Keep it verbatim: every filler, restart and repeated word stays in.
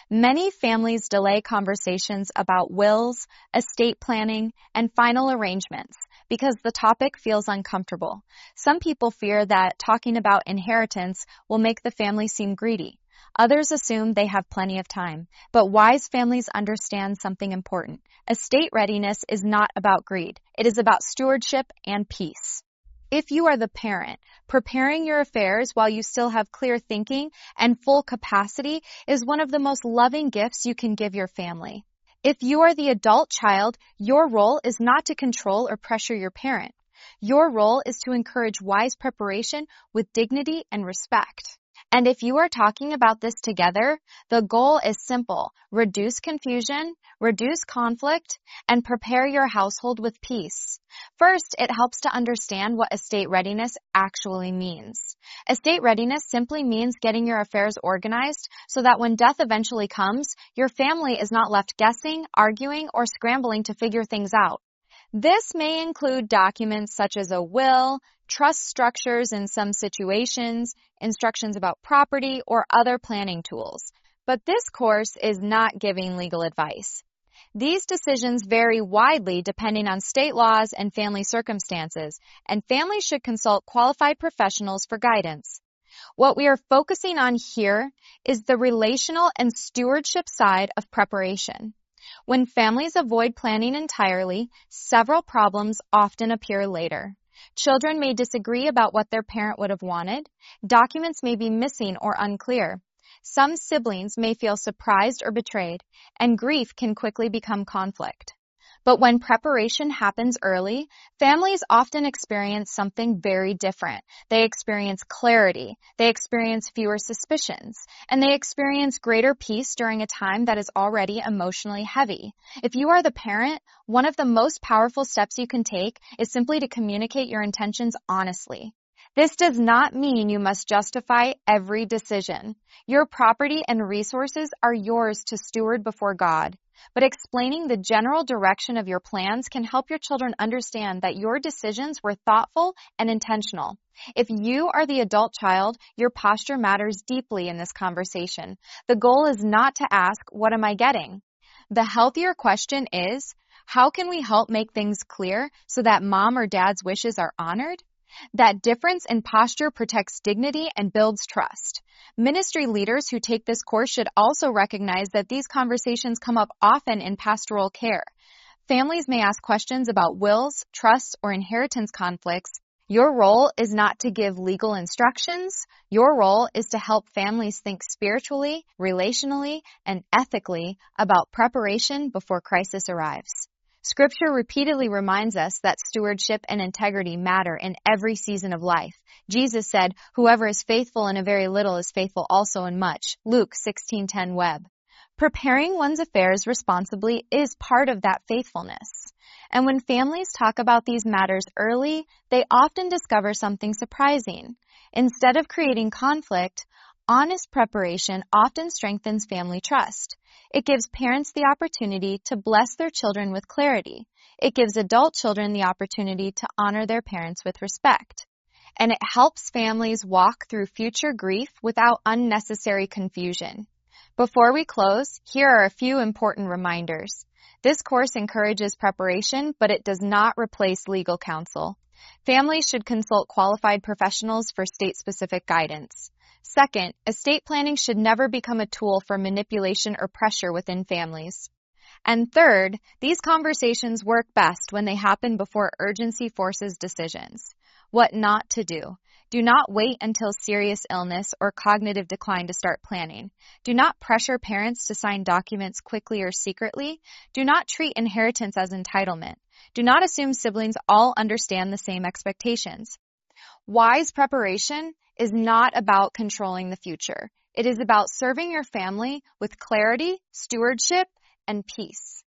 Many families delay conversations about wills, estate planning, and final arrangements because the topic feels uncomfortable. Some people fear that talking about inheritance will make the family seem greedy. Others assume they have plenty of time. But wise families understand something important. Estate readiness is not about greed. It is about stewardship and peace. If you are the parent, preparing your affairs while you still have clear thinking and full capacity is one of the most loving gifts you can give your family. If you are the adult child, your role is not to control or pressure your parent. Your role is to encourage wise preparation with dignity and respect. And if you are talking about this together, the goal is simple: reduce confusion, reduce conflict, and prepare your household with peace. First, it helps to understand what estate readiness actually means. Estate readiness simply means getting your affairs organized so that when death eventually comes, your family is not left guessing, arguing, or scrambling to figure things out. This may include documents such as a will, trust structures in some situations, instructions about property, or other planning tools. But this course is not giving legal advice. These decisions vary widely depending on state laws and family circumstances, and families should consult qualified professionals for guidance. What we are focusing on here is the relational and stewardship side of preparation. When families avoid planning entirely, several problems often appear later. Children may disagree about what their parent would have wanted. Documents may be missing or unclear. Some siblings may feel surprised or betrayed, and grief can quickly become conflict. But when preparation happens early, families often experience something very different. They experience clarity, they experience fewer suspicions, and they experience greater peace during a time that is already emotionally heavy. If you are the parent, one of the most powerful steps you can take is simply to communicate your intentions honestly. This does not mean you must justify every decision. Your property and resources are yours to steward before God. But explaining the general direction of your plans can help your children understand that your decisions were thoughtful and intentional. If you are the adult child, your posture matters deeply in this conversation. The goal is not to ask, "What am I getting?" The healthier question is, how can we help make things clear so that mom or dad's wishes are honored? That difference in posture protects dignity and builds trust. Ministry leaders who take this course should also recognize that these conversations come up often in pastoral care. Families may ask questions about wills, trusts, or inheritance conflicts. Your role is not to give legal instructions. Your role is to help families think spiritually, relationally, and ethically about preparation before crisis arrives. Scripture repeatedly reminds us that stewardship and integrity matter in every season of life. Jesus said, "Whoever is faithful in a very little is faithful also in much." Luke sixteen ten Web. Preparing one's affairs responsibly is part of that faithfulness. And when families talk about these matters early, they often discover something surprising. Instead of creating conflict, honest preparation often strengthens family trust. It gives parents the opportunity to bless their children with clarity. It gives adult children the opportunity to honor their parents with respect. And it helps families walk through future grief without unnecessary confusion. Before we close, here are a few important reminders. This course encourages preparation, but it does not replace legal counsel. Families should consult qualified professionals for state-specific guidance. Second, estate planning should never become a tool for manipulation or pressure within families. And third, these conversations work best when they happen before urgency forces decisions. What not to do. Do not wait until serious illness or cognitive decline to start planning. Do not pressure parents to sign documents quickly or secretly. Do not treat inheritance as entitlement. Do not assume siblings all understand the same expectations. Wise preparation is not about controlling the future. It is about serving your family with clarity, stewardship, and peace.